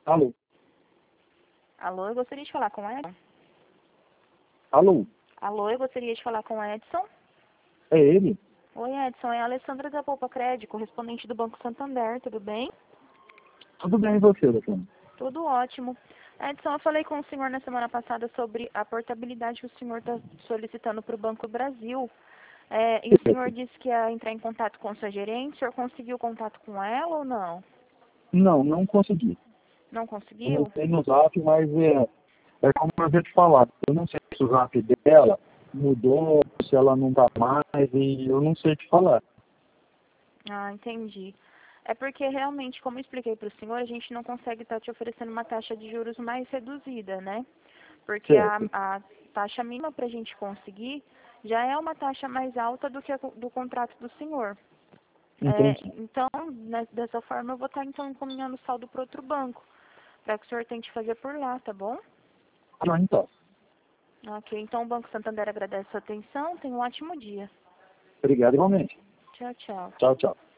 Alô? Alô, eu gostaria de falar com o Edson. Alô? Alô, eu gostaria de falar com o Edson. É ele? Oi, Edson, é a Alessandra da Poupa Crédito, correspondente do Banco Santander, tudo bem? Tudo bem e você, doutor? Tudo ótimo. Edson, eu falei com o senhor na semana passada sobre a portabilidade que o senhor está solicitando para o Banco do Brasil. E o senhor disse que ia entrar em contato com sua gerente. O senhor conseguiu contato com ela ou não? Não, não consegui. Não Eu não conseguiu? tenho no zap, mas é como eu havia te falado. Eu não sei se o zap dela mudou, se ela não tá mais, e eu não sei te falar. Ah, entendi. É porque realmente, como eu expliquei para o senhor, a gente não consegue estar te oferecendo uma taxa de juros mais reduzida, né? Porque Certo. a taxa mínima para a gente conseguir já é uma taxa mais alta do que a do contrato do senhor. Entendi. Então, dessa forma, eu vou estar então encaminhando o saldo para outro banco, para que o senhor tente fazer por lá, tá bom? Ah, então. Ok, então o Banco Santander agradece a sua atenção. Tenha um ótimo dia. Obrigado igualmente. Tchau, tchau. Tchau, tchau.